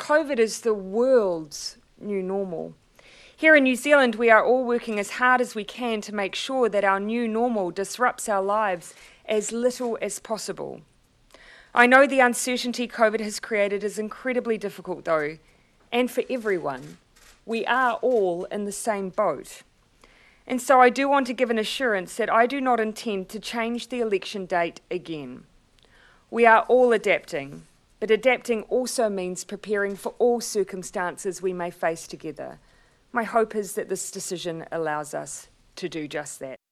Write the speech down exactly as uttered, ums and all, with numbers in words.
COVID is the world's new normal. Here in New Zealand, we are all working as hard as we can to make sure that our new normal disrupts our lives as little as possible. I know the uncertainty COVID has created is incredibly difficult though, and for everyone. We are all in the same boat. And so I do want to give an assurance that I do not intend to change the election date again. We are all adapting, but adapting also means preparing for all circumstances we may face together. My hope is that this decision allows us to do just that.